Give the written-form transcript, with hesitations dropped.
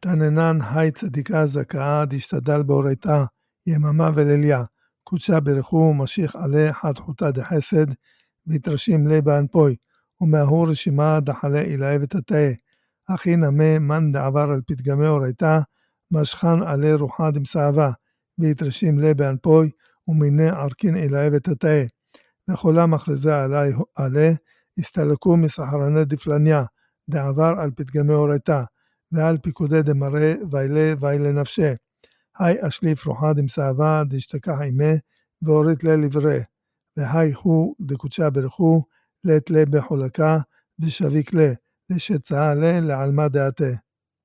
תננן היי צדיקה זכאה דשתדל באורייתה יממה וליליה, קודשה ברכו משיך עלה חד חוטה דחסד, והתרשים לי באנפוי, ומאהו רשימה דחלה אילאי ותתאה, אחי נמה מן דעבר על פתגמי אורייתה, משכן עלה רוחה דמסעבה, והתרשים לי באנפוי, ומיני ערכין אילאי ותתאה, וכולה מכרזה עלה, הסתלקו מסחרני דפלניה, דעבר על פתגמי אורייתה, ועל פיקודי דמראה ואילה נפשה. היי אשליף רוחה דמסעבה דשתכח עימה והורית לה לברא. והי הוא דקודשה ברכו לית לה בחולקה ושביק לה לשצאה לה לעלמה דעתה.